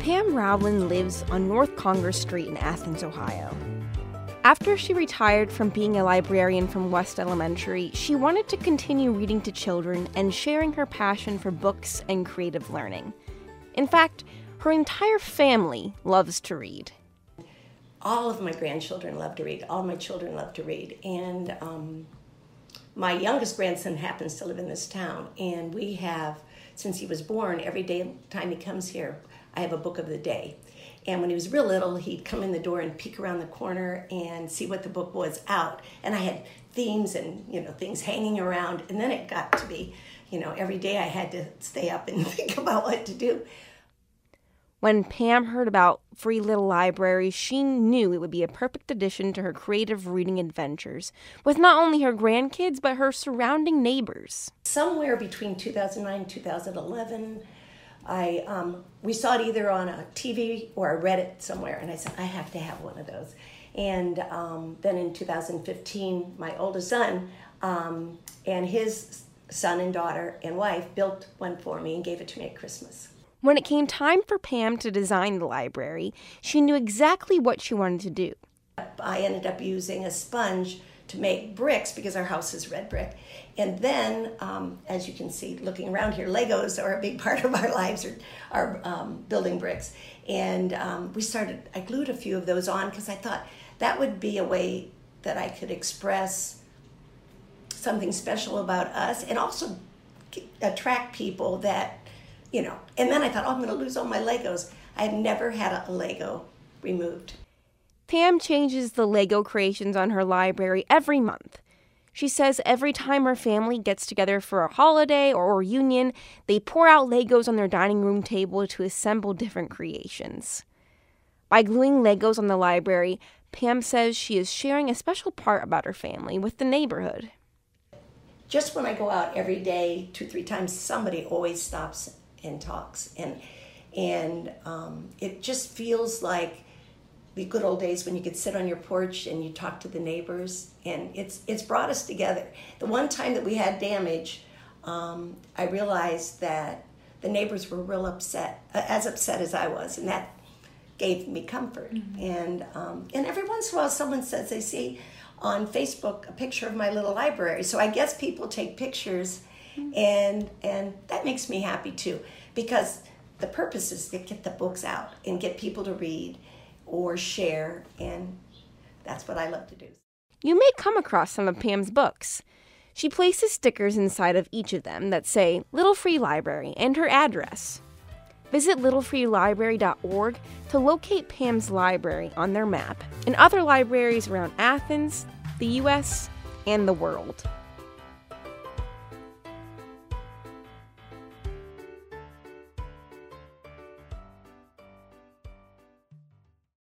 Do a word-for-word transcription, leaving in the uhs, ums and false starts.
Pam Rowland lives on North Congress Street in Athens, Ohio. After she retired from being a librarian from West Elementary, she wanted to continue reading to children and sharing her passion for books and creative learning. In fact, her entire family loves to read. All of my grandchildren love to read. All my children love to read. And um, my youngest grandson happens to live in this town. And we have, since he was born, every day time he comes here, I have a book of the day. And when he was real little, he'd come in the door and peek around the corner and see what the book was out. And I had themes and, you know, things hanging around. And then it got to be, you know, every day I had to stay up and think about what to do. When Pam heard about Free Little Library, she knew it would be a perfect addition to her creative reading adventures, with not only her grandkids, but her surrounding neighbors. Somewhere between two thousand nine and two thousand eleven, I um, we saw it either on a T V or I read it somewhere, and I said, I have to have one of those. And um, then in two thousand fifteen, my oldest son um, and his son and daughter and wife built one for me and gave it to me at Christmas. When it came time for Pam to design the library, she knew exactly what she wanted to do. I ended up using a sponge to make bricks because our house is red brick. And then, um, as you can see, looking around here, Legos are a big part of our lives, or our um, building bricks. And um, we started, I glued a few of those on because I thought that would be a way that I could express something special about us and also attract people that, you know. And then I thought, oh, I'm going to lose all my Legos. I had never had a Lego removed. Pam changes the Lego creations on her library every month. She says every time her family gets together for a holiday or reunion, they pour out Legos on their dining room table to assemble different creations. By gluing Legos on the library, Pam says she is sharing a special part about her family with the neighborhood. Just when I go out every day, two, three times, somebody always stops and talks. And, and um, it just feels like the good old days when you could sit on your porch and you talk to the neighbors, and it's it's brought us together. The one time that we had damage, um, I realized that the neighbors were real upset, uh, as upset as I was, and that gave me comfort. Mm-hmm. And um, and every once in a while someone says they see on Facebook a picture of my little library. So I guess people take pictures, mm-hmm. and and that makes me happy too, because the purpose is to get the books out and get people to read or share, and that's what I love to do. You may come across some of Pam's books. She places stickers inside of each of them that say Little Free Library and her address. Visit little free library dot org to locate Pam's library on their map and other libraries around Athens, the U S, and the world.